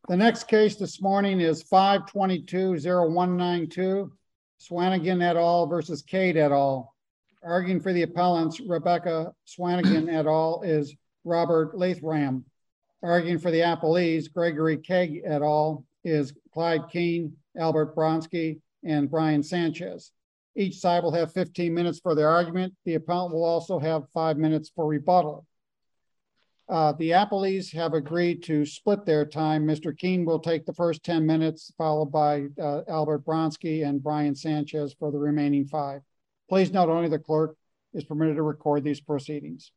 The next case this morning is 522-0192, Swanigan et al. Versus Cade et al. Arguing for the appellants, Rebecca Swanigan et al. is Robert Lathram. Arguing for the appellees, Gregory Keg et al. is Clyde Keene, Albert Bronsky, and Brian Sanchez. Each side will have 15 minutes for their argument. The appellant will also have 5 minutes for rebuttal. The appellees have agreed to split their time. Mr. Keene will take the first 10 minutes, followed by Albert Bronsky and Brian Sanchez for the remaining 5. Please note only the clerk is permitted to record these proceedings.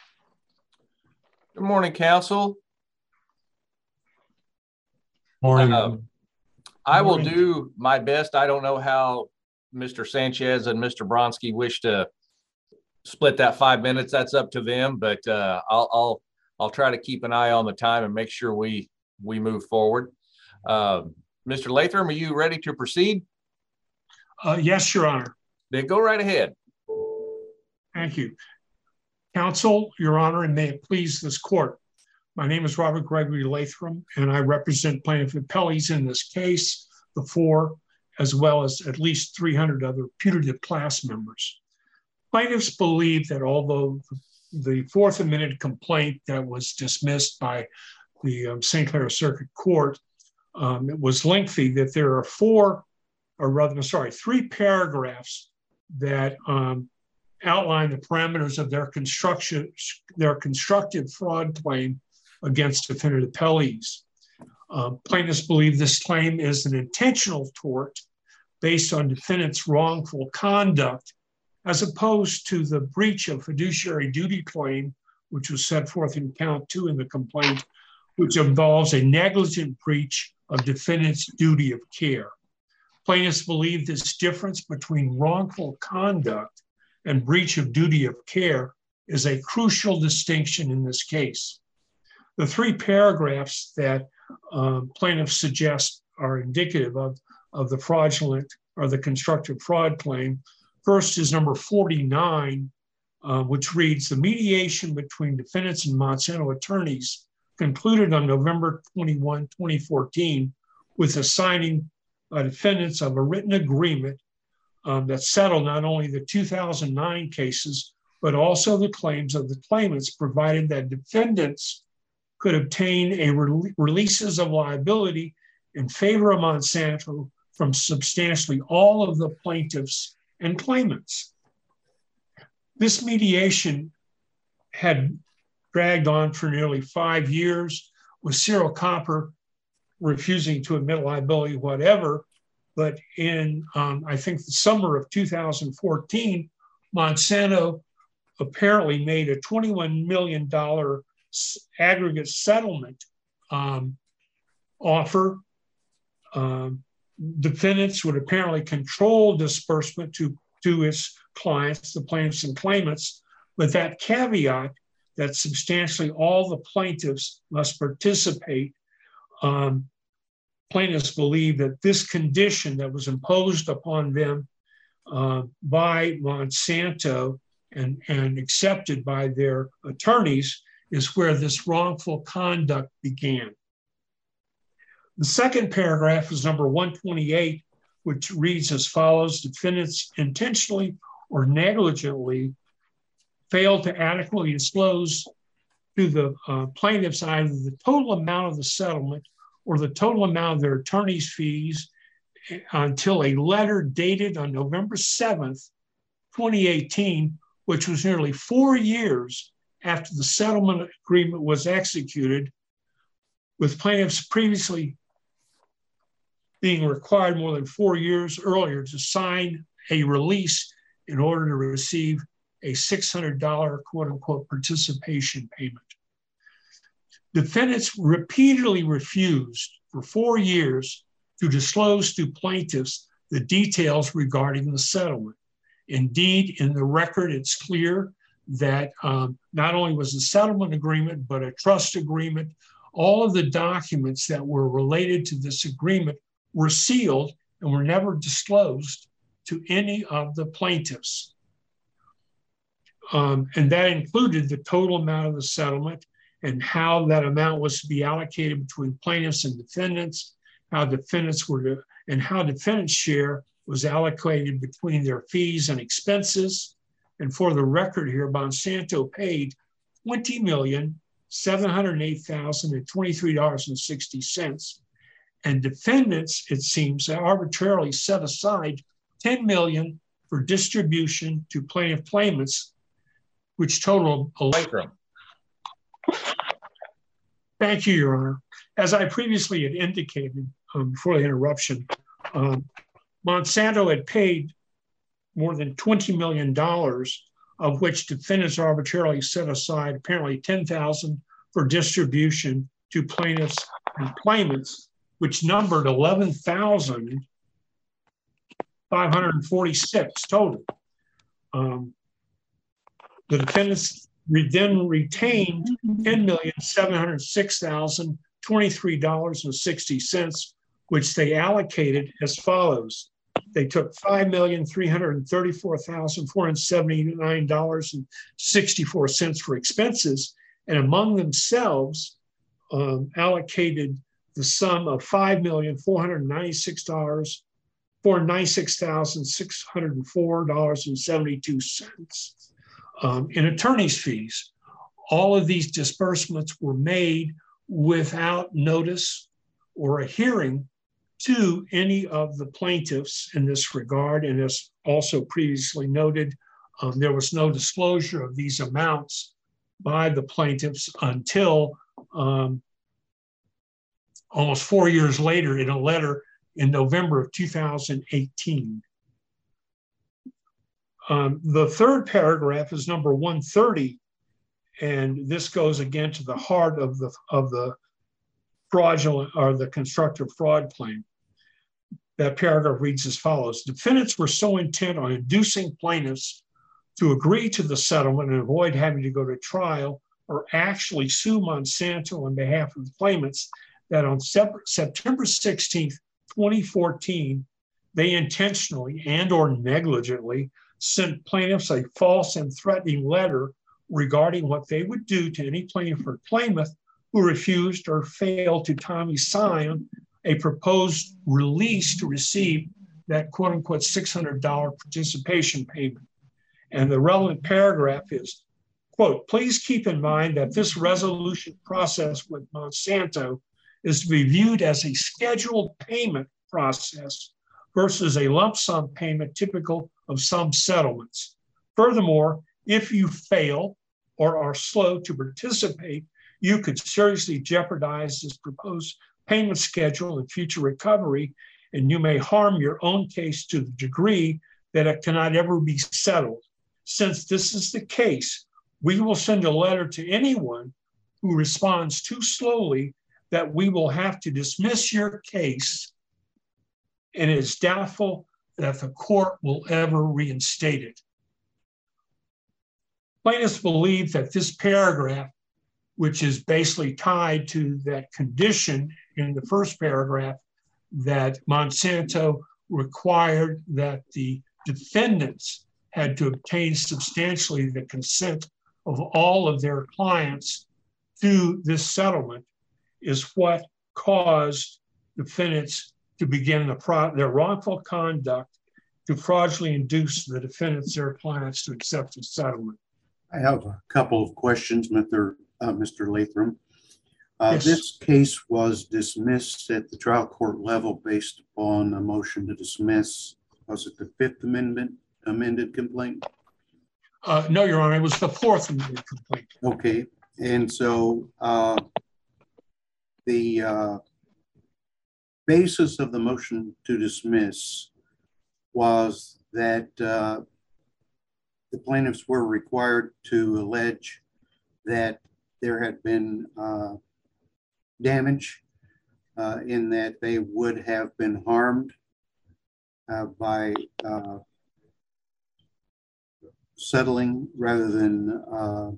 Good morning, counsel. Morning. I will do my best. I don't know how Mr. Sanchez and Mr. Bronsky wish to split that 5 minutes. That's up to them, but I'll try to keep an eye on the time and make sure we move forward. Mr. Lathram, are you ready to proceed? Yes, Your Honor. Then go right ahead. Thank you. Counsel, Your Honor, and may it please this court. My name is Robert Gregory Lathram, and I represent plaintiff appellees in this case, the 4, as well as at least 300 other putative class members. Plaintiffs believe that although the 4th amended complaint that was dismissed by the St. Clair Circuit Court, it was lengthy, that there are 3 paragraphs that outline the parameters of their constructive fraud claim against defendant appellees. Plaintiffs believe this claim is an intentional tort based on defendant's wrongful conduct, as opposed to the breach of fiduciary duty claim, which was set forth in count 2 in the complaint, which involves a negligent breach of defendant's duty of care. Plaintiffs believe this difference between wrongful conduct and breach of duty of care is a crucial distinction in this case. The 3 paragraphs that plaintiffs suggest are indicative of the fraudulent or the constructive fraud claim. First is number 49, which reads, the mediation between defendants and Monsanto attorneys concluded on November 21, 2014, with the signing by defendants of a written agreement that settled not only the 2009 cases, but also the claims of the claimants, provided that defendants could obtain releases of liability in favor of Monsanto from substantially all of the plaintiffs and claimants. This mediation had dragged on for nearly 5 years, with Cyril Copper refusing to admit liability, whatever. But in, I think, the summer of 2014, Monsanto apparently made a $21 million aggregate settlement offer. Defendants would apparently control disbursement to its clients, the plaintiffs and claimants, but that caveat that substantially all the plaintiffs must participate, plaintiffs believe that this condition that was imposed upon them by Monsanto and accepted by their attorneys is where this wrongful conduct began. The second paragraph is number 128, which reads as follows: defendants intentionally or negligently failed to adequately disclose to the plaintiffs either the total amount of the settlement or the total amount of their attorney's fees until a letter dated on November 7th, 2018, which was nearly 4 years after the settlement agreement was executed, with plaintiffs previously being required more than 4 years earlier to sign a release in order to receive a $600 quote-unquote participation payment. Defendants repeatedly refused for 4 years to disclose to plaintiffs the details regarding the settlement. Indeed, in the record, it's clear that not only was the settlement agreement, but a trust agreement, all of the documents that were related to this agreement were sealed and were never disclosed to any of the plaintiffs. And that included the total amount of the settlement and how that amount was to be allocated between plaintiffs and defendants, how defendants share was allocated between their fees and expenses. And for the record here, Monsanto paid $20,708,023.60. And defendants, it seems, arbitrarily set aside $10 million for distribution to plaintiff claimants, which totaled Lathram. Thank you, Your Honor. As I previously had indicated before the interruption, Monsanto had paid more than $20 million, of which defendants arbitrarily set aside apparently $10,000 for distribution to plaintiffs and claimants, which numbered 11,546 total. The defendants then retained $10,706,023.60, which they allocated as follows. They took $5,334,479.64 for expenses, and among themselves allocated the sum of $5,496,604.72 in attorney's fees. All of these disbursements were made without notice or a hearing to any of the plaintiffs in this regard. And as also previously noted, there was no disclosure of these amounts by the plaintiffs until almost 4 years later in a letter in November of 2018. The third paragraph is number 130, and this goes again to the heart of the fraudulent or the constructive fraud claim. That paragraph reads as follows: defendants were so intent on inducing plaintiffs to agree to the settlement and avoid having to go to trial or actually sue Monsanto on behalf of the claimants that on September 16th, 2014, they intentionally and or negligently sent plaintiffs a false and threatening letter regarding what they would do to any plaintiff or claimant who refused or failed to timely sign a proposed release to receive that quote unquote $600 participation payment. And the relevant paragraph is, quote, please keep in mind that this resolution process with Monsanto is to be viewed as a scheduled payment process versus a lump sum payment typical of some settlements. Furthermore, if you fail or are slow to participate, you could seriously jeopardize this proposed payment schedule and future recovery, and you may harm your own case to the degree that it cannot ever be settled. Since this is the case, we will send a letter to anyone who responds too slowly that we will have to dismiss your case, and it is doubtful that the court will ever reinstate it. Plaintiffs believe that this paragraph, which is basically tied to that condition in the first paragraph, that Monsanto required that the defendants had to obtain substantially the consent of all of their clients to this settlement, is what caused defendants to begin their wrongful conduct to fraudulently induce the defendants, their clients, to accept the settlement. I have a couple of questions, Mr. Lathram. Yes. This case was dismissed at the trial court level based upon a motion to dismiss. Was it the Fifth amended complaint? No, Your Honor, it was the Fourth amended complaint. Okay, and so the basis of the motion to dismiss was that the plaintiffs were required to allege that there had been damage in that they would have been harmed by settling rather than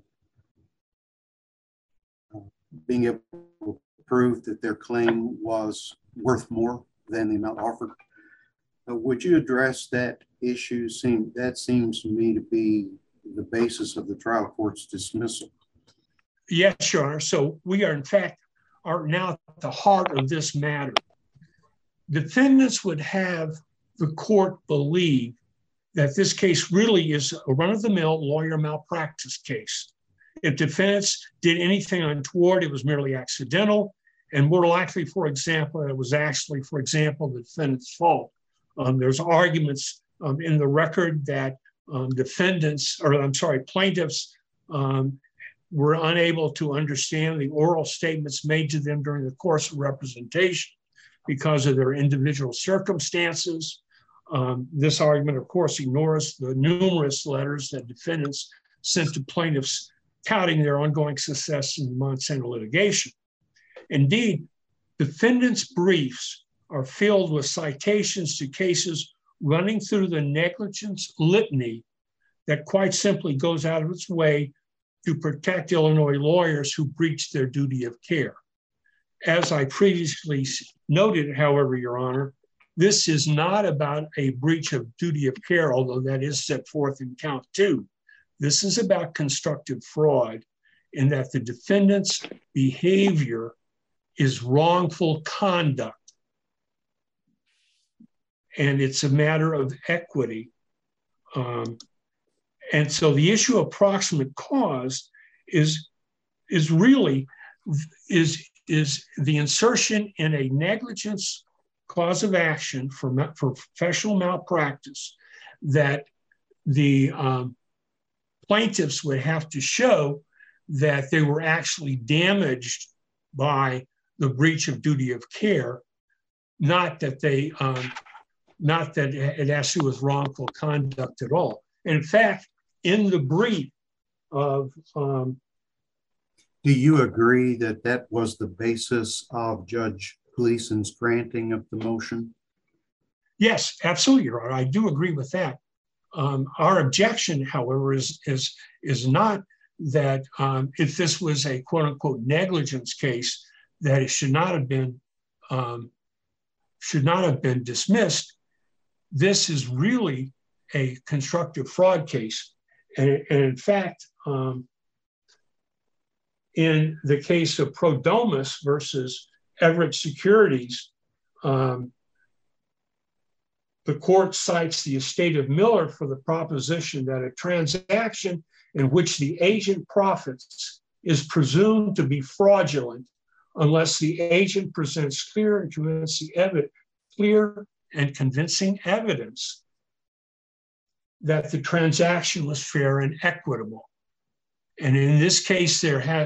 being able to prove that their claim was worth more than the amount offered. Would you address that issue? That seems to me to be the basis of the trial court's dismissal. Yes, Your Honor. So we are, in fact, are now at the heart of this matter. Defendants would have the court believe that this case really is a run-of-the-mill lawyer malpractice case. If defendants did anything untoward, it was merely accidental, and more likely, for example, it was actually, for example, the defendant's fault. There's arguments in the record that plaintiffs were unable to understand the oral statements made to them during the course of representation because of their individual circumstances. This argument, of course, ignores the numerous letters that defendants sent to plaintiffs touting their ongoing success in the Monsanto litigation. Indeed, defendants' briefs are filled with citations to cases running through the negligence litany that quite simply goes out of its way to protect Illinois lawyers who breach their duty of care. As I previously noted, however, Your Honor, this is not about a breach of duty of care, although that is set forth in count 2. This is about constructive fraud in that the defendant's behavior is wrongful conduct. And it's a matter of equity. And so the issue of proximate cause is really the insertion in a negligence cause of action for professional malpractice that the plaintiffs would have to show that they were actually damaged by the breach of duty of care, not that it has to do with wrongful conduct at all. In fact, in the brief of do you agree that that was the basis of Judge Gleason's granting of the motion? Yes, absolutely, Your Honor. I do agree with that. Our objection, however, is not that if this was a quote unquote negligence case, that it should not have been dismissed. This is really a constructive fraud case. And in fact, in the case of Prodomus versus Everett Securities, the court cites the estate of Miller for the proposition that a transaction in which the agent profits is presumed to be fraudulent unless the agent presents clear and convincing evidence that the transaction was fair and equitable. And in this case,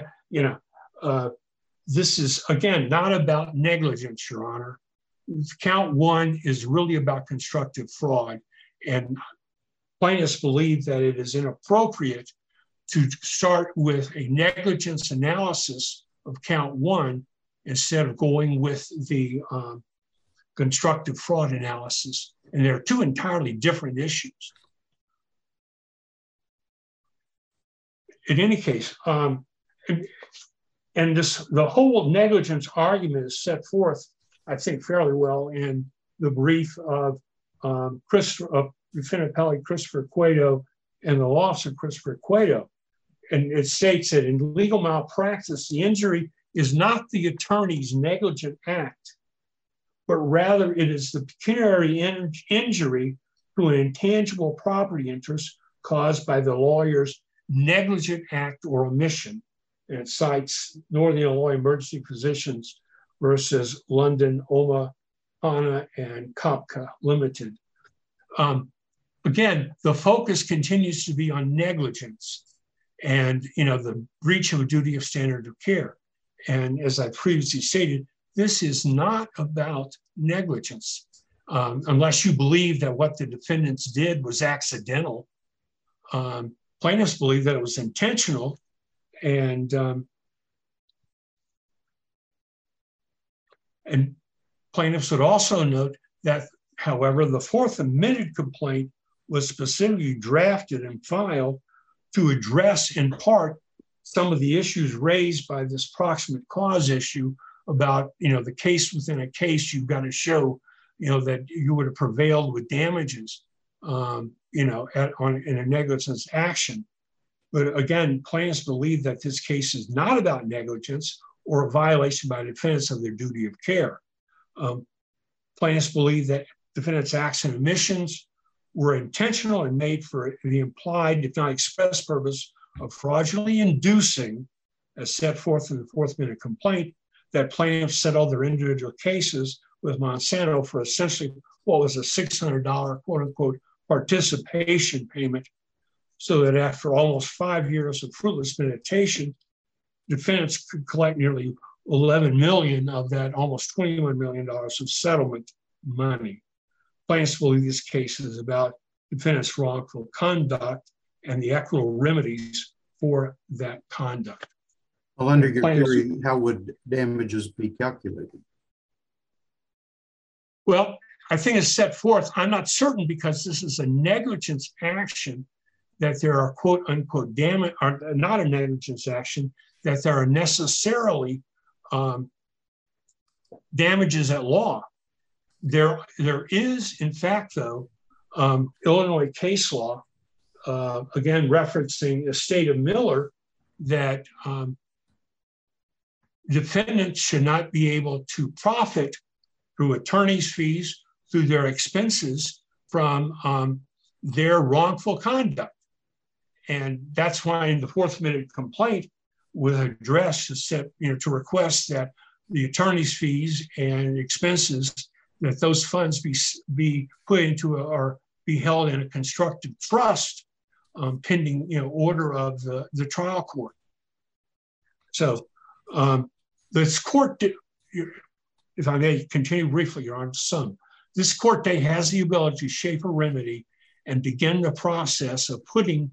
this is, again, not about negligence, Your Honor. Count 1 is really about constructive fraud. And plaintiffs believe that it is inappropriate to start with a negligence analysis of count 1 instead of going with the constructive fraud analysis. And they're two entirely different issues. In any case, the whole negligence argument is set forth, I think, fairly well in the brief of Defendant Appellee Christopher Cueto and the loss of Christopher Cueto. And it states that in legal malpractice, the injury is not the attorney's negligent act, but rather it is the pecuniary injury to an intangible property interest caused by the lawyer's negligent act or omission. And it cites Northern Illinois Emergency Physicians versus London, Oma, Hanna, and Kopka Limited. Again, the focus continues to be on negligence and the breach of a duty of standard of care. And as I previously stated, this is not about negligence, unless you believe that what the defendants did was accidental. Plaintiffs believe that it was intentional, and plaintiffs would also note that, however, the fourth amended complaint was specifically drafted and filed to address, in part, some of the issues raised by this proximate cause issue about, the case within a case. You've got to show, that you would have prevailed with damages, in a negligence action. But again, plaintiffs believe that this case is not about negligence or a violation by defendants of their duty of care. Plaintiffs believe that defendants' acts and omissions were intentional and made for the implied, if not express purpose of fraudulently inducing, as set forth in the Fourth Amendment complaint, that plaintiffs settled their individual cases with Monsanto for essentially what was a $600 quote unquote participation payment, so that after almost 5 years of fruitless meditation, defendants could collect nearly 11 million of that almost $21 million of settlement money. Plaintiffs believe this case is about defendants' wrongful conduct and the equitable remedies for that conduct. Well, under your theory, how would damages be calculated? Well, I think it's set forth. I'm not certain because this is a negligence action that there are quote unquote damage, or not a negligence action, that there are necessarily damages at law. There is, in fact, though, Illinois case law, again, referencing the state of Miller, that defendants should not be able to profit through attorney's fees, through their expenses from their wrongful conduct. And that's why in the Fourth Amendment complaint was addressed to set, to request that the attorney's fees and expenses, that those funds be put into or be held in a constructive trust pending order of the trial court. So this court, if I may continue briefly, Your Honor, this court day has the ability to shape a remedy and begin the process of putting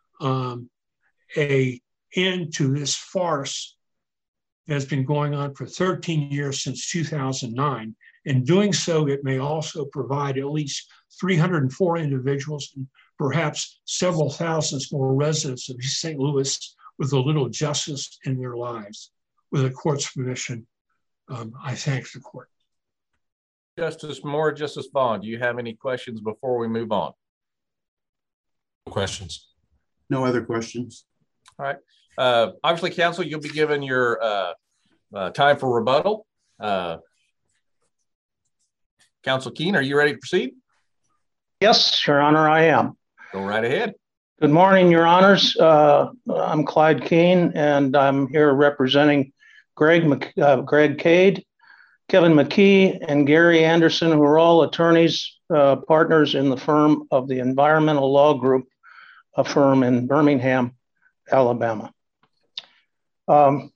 a end to this farce that has been going on for 13 years since 2009. In doing so, it may also provide at least 304 individuals and perhaps several thousands more residents of East St. Louis with a little justice in their lives. With the court's permission, I thank the court. Justice Moore, Justice Vaughn, do you have any questions before we move on? No questions. No other questions. All right. Obviously, counsel, you'll be given your time for rebuttal. Counsel Keene, are you ready to proceed? Yes, Your Honor, I am. Go right ahead. Good morning, Your Honors. I'm Clyde Keene, and I'm here representing Greg Cade, Kevin McKee, and Gary Anderson, who are all attorneys, partners in the firm of the Environmental Law Group, a firm in Birmingham, Alabama. Mr.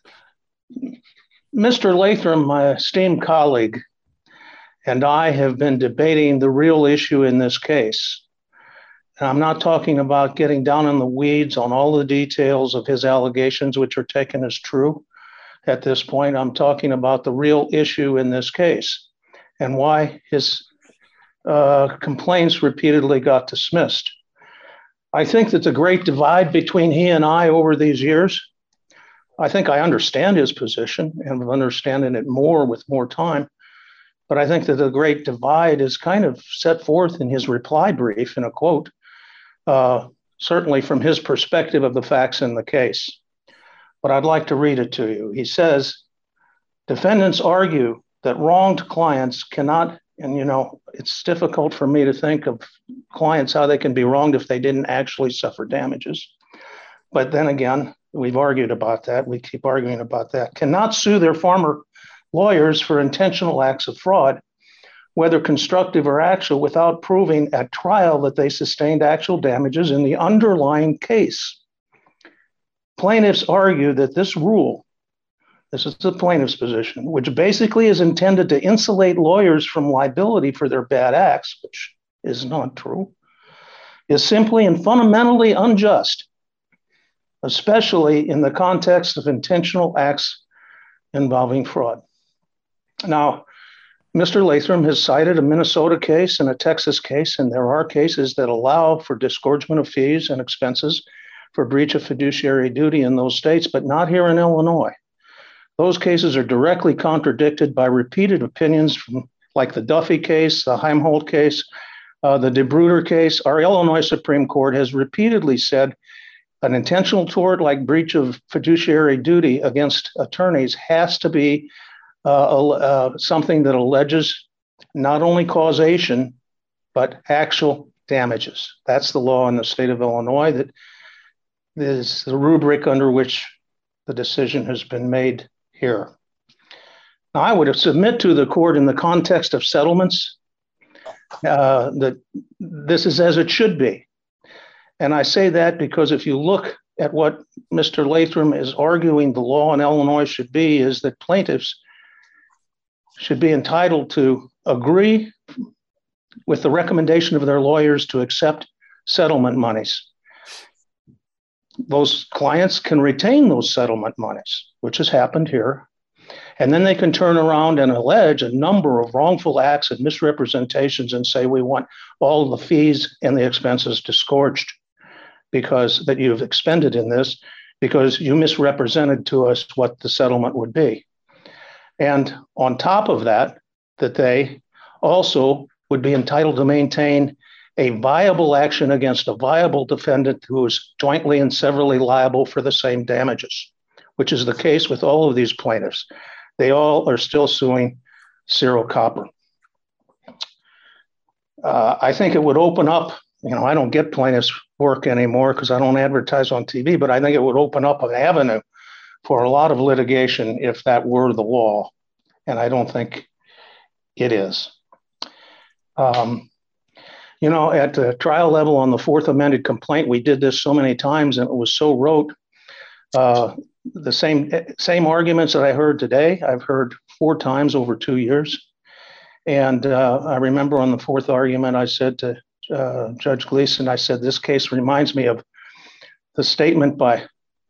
Lathram, my esteemed colleague, and I have been debating the real issue in this case. And I'm not talking about getting down in the weeds on all the details of his allegations, which are taken as true at this point. I'm talking about the real issue in this case and why his complaints repeatedly got dismissed. I think that the great divide between he and I over these years, I think I understand his position and I'm understanding it more with more time. But I think that the great divide is kind of set forth in his reply brief in a quote, certainly from his perspective of the facts in the case. But I'd like to read it to you. He says, defendants argue that wronged clients cannot, and it's difficult for me to think of clients how they can be wronged if they didn't actually suffer damages. But then again, we've argued about that. We keep arguing about that. Cannot sue their former lawyers for intentional acts of fraud, whether constructive or actual, without proving at trial that they sustained actual damages in the underlying case. Plaintiffs argue that this rule, this is the plaintiff's position, which basically is intended to insulate lawyers from liability for their bad acts, which is not true, is simply and fundamentally unjust, especially in the context of intentional acts involving fraud. Now, Mr. Lathram has cited a Minnesota case and a Texas case, and there are cases that allow for disgorgement of fees and expenses for breach of fiduciary duty in those states, but not here in Illinois. Those cases are directly contradicted by repeated opinions from, like the Duffy case, the Heimholt case, the DeBruder case. Our Illinois Supreme Court has repeatedly said An intentional tort like breach of fiduciary duty against attorneys has to be something that alleges not only causation, but actual damages. That's the law in the state of Illinois. That is the rubric under which the decision has been made here. Now, I would submit to the court in the context of settlements that this is as it should be. And I say that because if you look at what Mr. Latham is arguing the law in Illinois should be, is that plaintiffs should be entitled to agree with the recommendation of their lawyers to accept settlement monies. Those clients can retain those settlement monies, which has happened here. And then they can turn around and allege a number of wrongful acts and misrepresentations and say, we want all the fees and the expenses disgorged because that you've expended in this, because you misrepresented to us what the settlement would be. And on top of that, that they also would be entitled to maintain a viable action against a viable defendant who is jointly and severally liable for the same damages, which is the case with all of these plaintiffs. They all are still suing Cerro Copper. I think it would open up, I don't get plaintiffs' work anymore because I don't advertise on TV, but I think it would open up an avenue for a lot of litigation if that were the law. And I don't think it is. At the trial level on the fourth amended complaint, we did this so many times and it was so rote. The same arguments that I heard today, I've heard 4 times over 2 years. And I remember on the fourth argument, I said to Judge Gleason, I said, this case reminds me of the statement by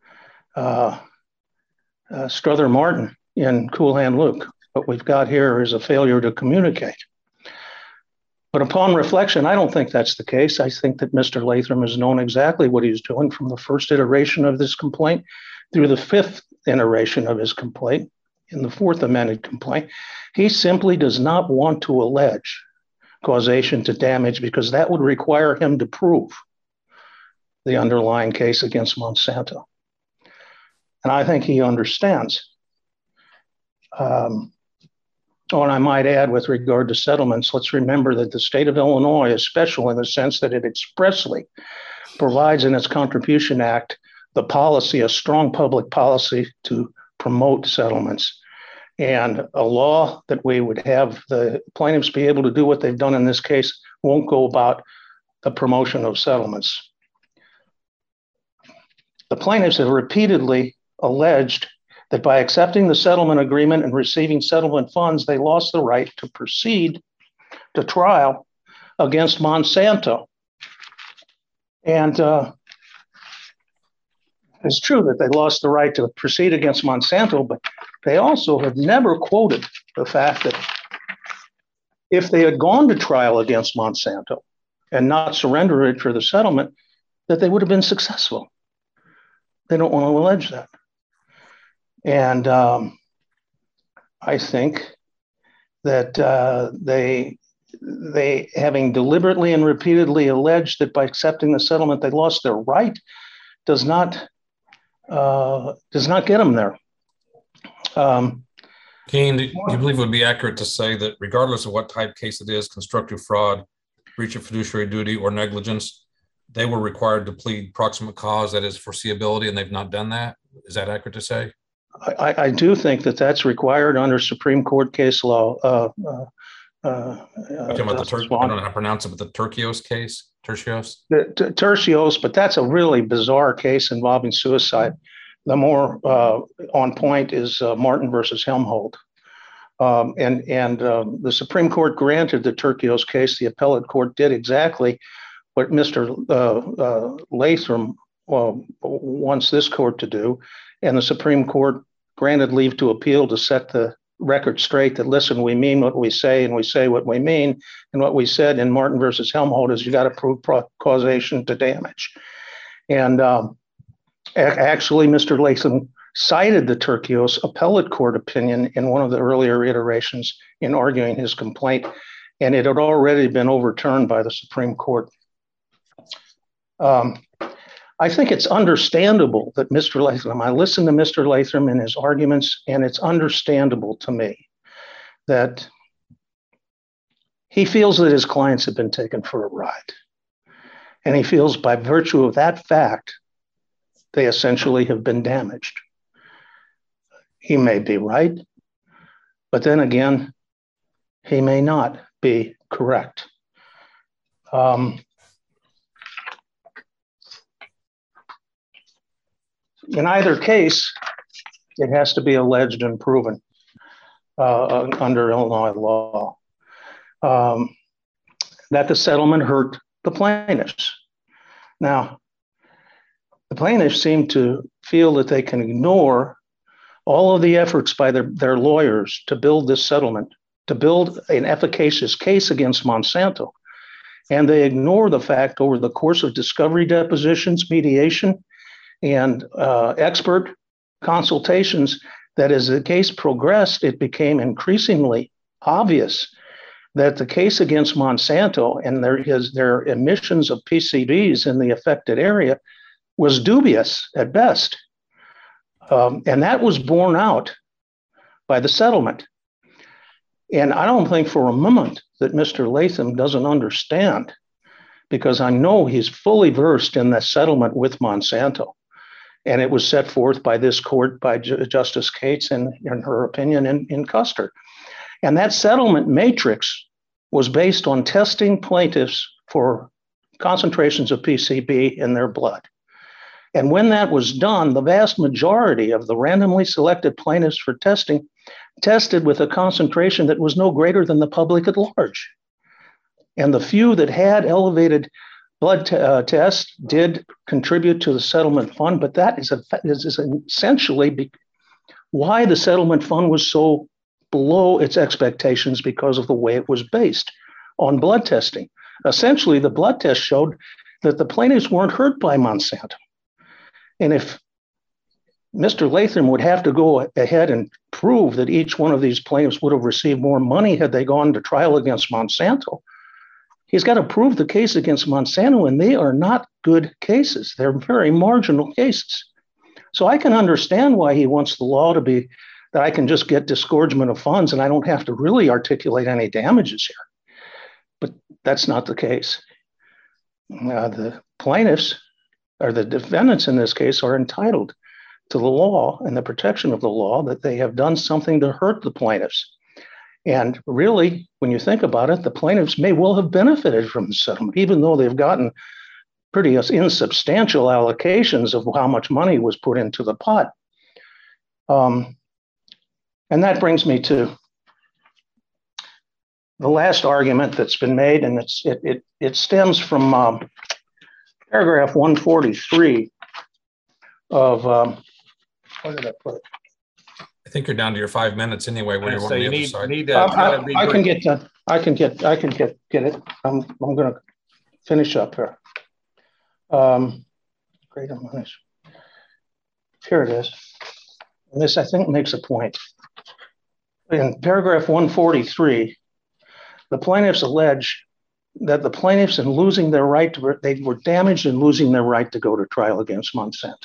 Strother Martin in Cool Hand Luke. What we've got here is a failure to communicate. But upon reflection, I don't think that's the case. I think that Mr. Latham has known exactly what he's doing from the first iteration of this complaint through the 5th iteration of his complaint in the fourth amended complaint. He simply does not want to allege causation to damage because that would require him to prove the underlying case against Monsanto. And I think he understands. And I might add, with regard to settlements, let's remember that the state of Illinois is special in the sense that it expressly provides in its Contribution Act the policy, a strong public policy to promote settlements. And a law that we would have the plaintiffs be able to do what they've done in this case won't go about the promotion of settlements. The plaintiffs have repeatedly alleged that by accepting the settlement agreement and receiving settlement funds, they lost the right to proceed to trial against Monsanto. And it's true that they lost the right to proceed against Monsanto, but they also have never quoted the fact that if they had gone to trial against Monsanto and not surrendered it for the settlement, that they would have been successful. They don't want to allege that. And I think that they having deliberately and repeatedly alleged that by accepting the settlement they lost their right does not get them there. Keene, do you believe it would be accurate to say that regardless of what type case it is, constructive fraud, breach of fiduciary duty, or negligence, they were required to plead proximate cause, that is foreseeability, and they've not done that? Is that accurate to say? I do think that that's required under Supreme Court case law. I don't know how to pronounce it, but the Tertios case, Tertios? Tertios, but that's a really bizarre case involving suicide. The more on point is Martin versus Helmholtz. And the Supreme Court granted the Tertios case. The appellate court did exactly what Mr. Latham wants this court to do. And the Supreme Court granted leave to appeal to set the record straight that, listen, we mean what we say and we say what we mean. And what we said in Martin versus Helmholtz is you got to prove causation to damage. And actually, Mr. Latham cited the Tertios appellate court opinion in one of the earlier iterations in arguing his complaint, and it had already been overturned by the Supreme Court. I think it's understandable that Mr. Latham, I listened to Mr. Latham and his arguments, and it's understandable to me that he feels that his clients have been taken for a ride. And he feels by virtue of that fact, they essentially have been damaged. He may be right, but then again, he may not be correct. In either case, it has to be alleged and proven under Illinois law that the settlement hurt the plaintiffs. Now, the plaintiffs seem to feel that they can ignore all of the efforts by their lawyers to build this settlement, to build an efficacious case against Monsanto. And they ignore the fact over the course of discovery depositions, mediation, and expert consultations that as the case progressed, it became increasingly obvious that the case against Monsanto and their emissions of PCBs in the affected area was dubious at best. And that was borne out by the settlement. And I don't think for a moment that Mr. Latham doesn't understand, because I know he's fully versed in the settlement with Monsanto. And it was set forth by this court, by Justice Cates, in her opinion, in Custer. And that settlement matrix was based on testing plaintiffs for concentrations of PCB in their blood. And when that was done, the vast majority of the randomly selected plaintiffs for testing tested with a concentration that was no greater than the public at large. And the few that had elevated blood tests did contribute to the settlement fund, but that is essentially why the settlement fund was so below its expectations, because of the way it was based on blood testing. Essentially, the blood test showed that the plaintiffs weren't hurt by Monsanto. And if Mr. Latham would have to go ahead and prove that each one of these plaintiffs would have received more money had they gone to trial against Monsanto, he's got to prove the case against Monsanto, and they are not good cases. They're very marginal cases. So I can understand why he wants the law to be that I can just get disgorgement of funds and I don't have to really articulate any damages here. But that's not the case. The plaintiffs, or the defendants in this case, are entitled to the law and the protection of the law that they have done something to hurt the plaintiffs. And really, when you think about it, the plaintiffs may well have benefited from the settlement, even though they've gotten pretty insubstantial allocations of how much money was put into the pot. And that brings me to the last argument that's been made, and it stems from paragraph 143 of, where did I put it? I think you're down to your 5 minutes anyway. Where you're on the other side. I can get that. I can get it. I'm going to finish up here. Great amount. Here it is. And this, I think, makes a point. In paragraph 143, the plaintiffs allege that the plaintiffs, in losing their right to, they were damaged in losing their right to go to trial against Monsanto.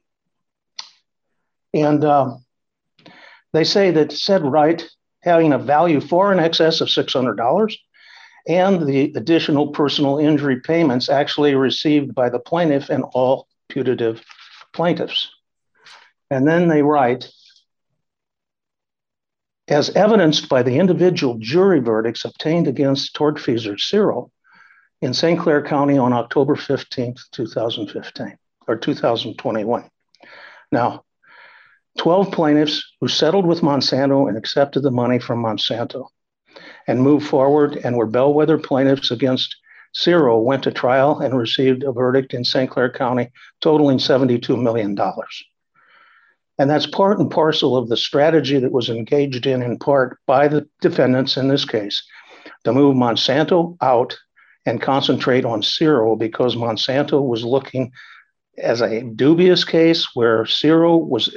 And they say that said right, having a value far in excess of $600, and the additional personal injury payments actually received by the plaintiff and all putative plaintiffs. And then they write, as evidenced by the individual jury verdicts obtained against tortfeasor Cyril in St. Clair County on October 15th, 2015, or 2021. Now, 12 plaintiffs who settled with Monsanto and accepted the money from Monsanto and moved forward and were bellwether plaintiffs against Cyril went to trial and received a verdict in St. Clair County totaling $72 million. And that's part and parcel of the strategy that was engaged in part by the defendants in this case, to move Monsanto out and concentrate on Cyril, because Monsanto was looking as a dubious case where Cyril was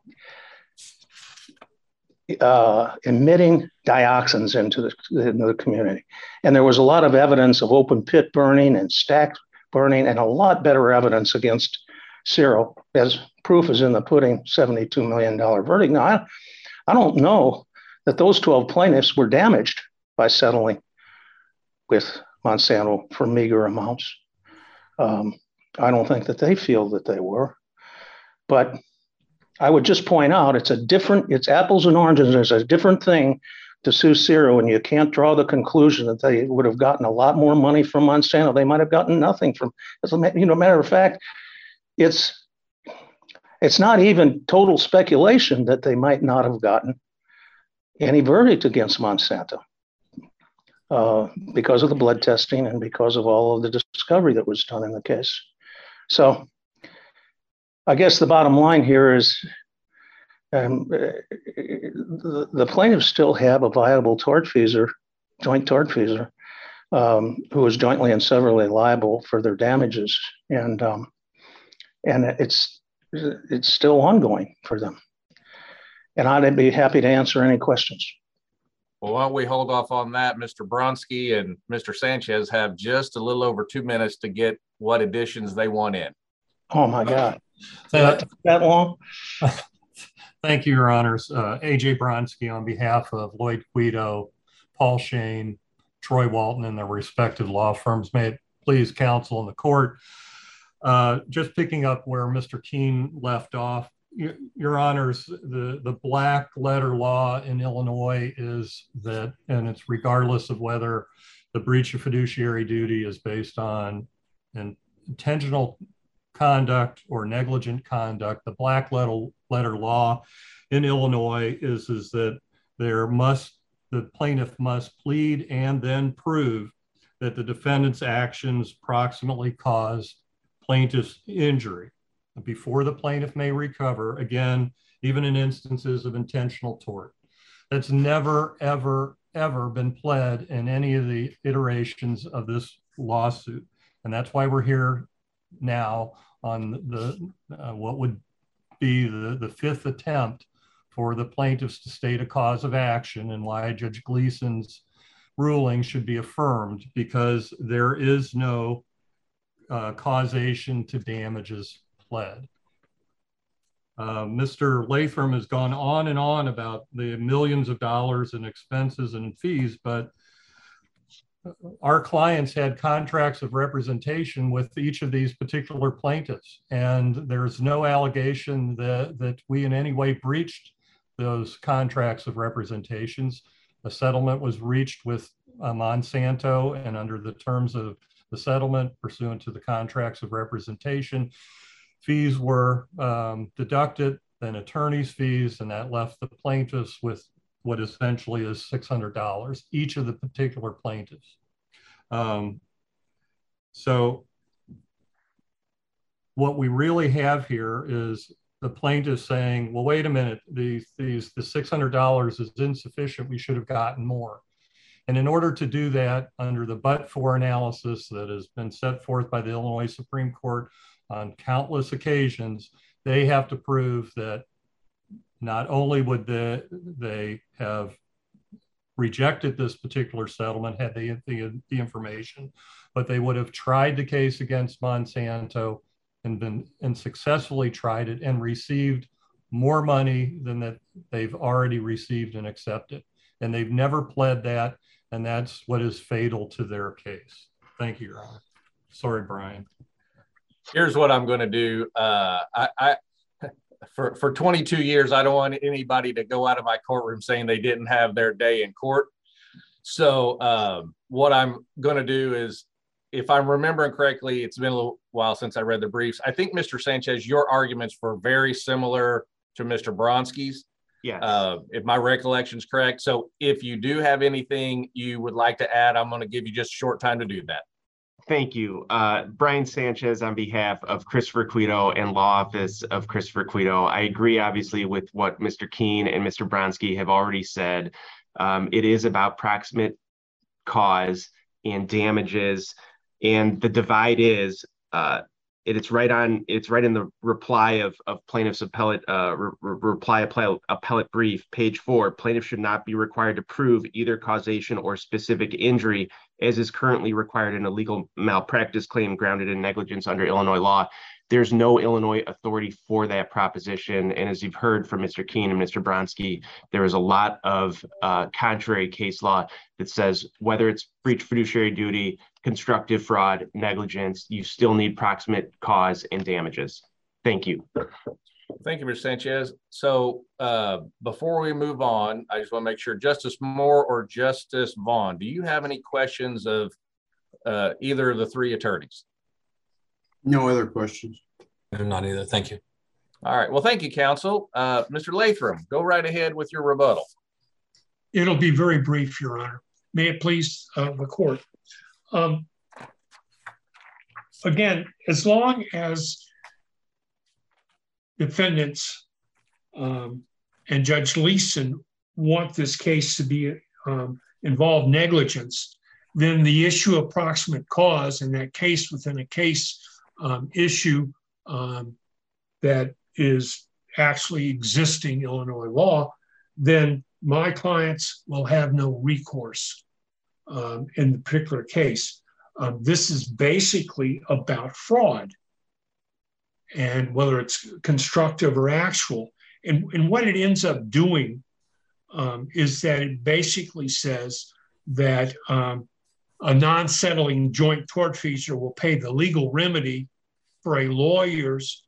emitting dioxins into the community. And there was a lot of evidence of open pit burning and stacked burning, and a lot better evidence against Ciro, as proof is in the pudding, $72 million verdict. Now, I don't know that those 12 plaintiffs were damaged by settling with Monsanto for meager amounts. I don't think that they feel that they were. But I would just point out it's apples and oranges. There's a different thing to sue Ciro, and you can't draw the conclusion that they would have gotten a lot more money from Monsanto. They might have gotten nothing from, matter of fact, it's not even total speculation that they might not have gotten any verdict against Monsanto because of the blood testing and because of all of the discovery that was done in the case. So I guess the bottom line here is the plaintiffs still have a viable joint tortfeasor, who is jointly and severally liable for their damages. And it's still ongoing for them. And I'd be happy to answer any questions. Well, why don't we hold off on that? Mr. Bronski and Mr. Sanchez have just a little over 2 minutes to get what additions they want in. Oh my God. That long? Thank you, Your Honors. AJ Bronski on behalf of Lloyd Guido, Paul Shane, Troy Walton, and their respective law firms. May it please counsel in the court. Just picking up where Mr. Keene left off, Your Honors, the black letter law in Illinois is that, and it's regardless of whether the breach of fiduciary duty is based on intentional conduct or negligent conduct, the black letter law in Illinois is that the plaintiff must plead and then prove that the defendant's actions proximately caused plaintiff's injury before the plaintiff may recover, again, even in instances of intentional tort. That's never, ever, ever been pled in any of the iterations of this lawsuit. And that's why we're here now on what would be the fifth attempt for the plaintiffs to state a cause of action, and why Judge Gleason's ruling should be affirmed, because there is no causation to damages pled. Mr. Latham has gone on and on about the millions of dollars in expenses and fees, but our clients had contracts of representation with each of these particular plaintiffs, and there's no allegation that we in any way breached those contracts of representations. A settlement was reached with Monsanto, and under the terms of the settlement pursuant to the contracts of representation, fees were deducted, then attorney's fees, and that left the plaintiffs with what essentially is $600, each of the particular plaintiffs. So what we really have here is the plaintiff saying, well, wait a minute, the $600 is insufficient, we should have gotten more. And in order to do that, under the but-for analysis that has been set forth by the Illinois Supreme Court on countless occasions, they have to prove that not only would they have rejected this particular settlement had they the information, but they would have tried the case against Monsanto and successfully tried it and received more money than that they've already received and accepted. And they've never pled that, and that's what is fatal to their case. Thank you, Your Honor. Sorry, Brian. Here's what I'm going to do. For 22 years, I don't want anybody to go out of my courtroom saying they didn't have their day in court. So what I'm going to do is, if I'm remembering correctly, it's been a little while since I read the briefs. I think, Mr. Sanchez, your arguments were very similar to Mr. Bronski's. Yes. If my recollection is correct. So if you do have anything you would like to add, I'm going to give you just a short time to do that. Thank you. Brian Sanchez on behalf of Christopher Guido and Law Office of Christopher Guido. I agree, obviously, with what Mr. Keene and Mr. Bronski have already said. It is about proximate cause and damages. And the divide is It's right in the reply of plaintiff's appellate appellate brief, page 4. Plaintiff should not be required to prove either causation or specific injury as is currently required in a legal malpractice claim grounded in negligence under Illinois law. There's no Illinois authority for that proposition. And as you've heard from Mr. Keene and Mr. Bronsky, there is a lot of contrary case law that says whether it's breach of fiduciary duty, constructive fraud, negligence, you still need proximate cause and damages. Thank you. Thank you, Mr. Sanchez. So before we move on, I just want to make sure, Justice Moore or Justice Vaughn, do you have any questions of either of the three attorneys? No other questions. Not either. Thank you. All right. Well, thank you, counsel. Mr. Latham, go right ahead with your rebuttal. It'll be very brief, Your Honor. May it please the court. Again, as long as defendants and Judge Leeson want this case to be involve negligence, then the issue of proximate cause in that case within a case issue that is actually existing Illinois law, then my clients will have no recourse in the particular case. This is basically about fraud and whether it's constructive or actual. And what it ends up doing is that it basically says that a non-settling joint tortfeasor will pay the legal remedy for a lawyer's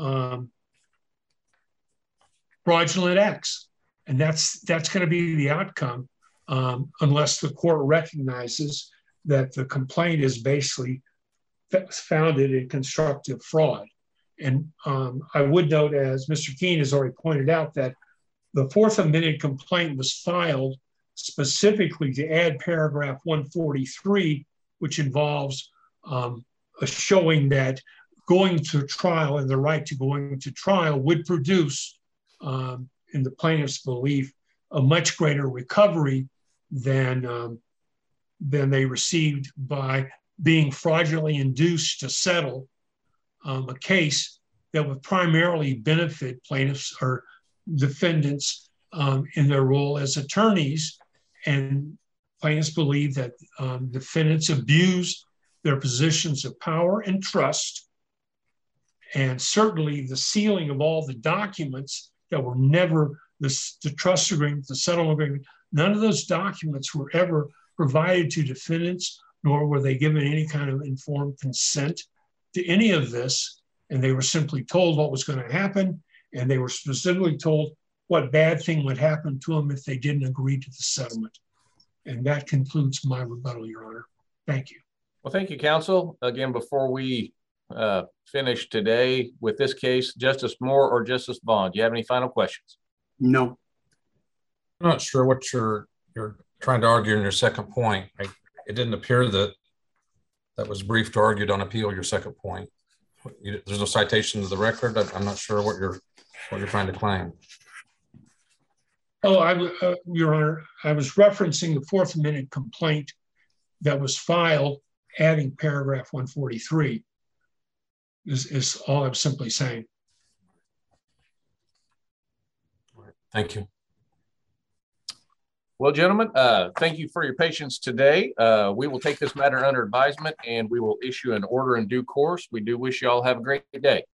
fraudulent acts. And that's going to be the outcome unless the court recognizes that the complaint is basically founded in constructive fraud. And I would note, as Mr. Keene has already pointed out, that the Fourth Amendment complaint was filed specifically to add paragraph 143, which involves a showing that going to trial and the right to going to trial would produce, in the plaintiff's belief, a much greater recovery than they received by being fraudulently induced to settle a case that would primarily benefit plaintiffs or defendants in their role as attorneys. And plaintiffs believe that defendants abuse their positions of power and trust. And certainly the sealing of all the documents that were never, the trust agreement, the settlement agreement, none of those documents were ever provided to defendants, nor were they given any kind of informed consent to any of this. And they were simply told what was going to happen. And they were specifically told what bad thing would happen to them if they didn't agree to the settlement. And that concludes my rebuttal, Your Honor. Thank you. Well, thank you, counsel. Again, before we finish today with this case, Justice Moore or Justice Vaughn, do you have any final questions? No. I'm not sure what you're trying to argue in your second point. It didn't appear that was briefed or argued on appeal, your second point. There's no citation to the record. I'm not sure what you're trying to claim. Oh, Your Honor, I was referencing the Fourth Amendment complaint that was filed, adding paragraph 143. Is all I'm simply saying. Thank you. Well, gentlemen, thank you for your patience today. We will take this matter under advisement and we will issue an order in due course. We do wish you all have a great day.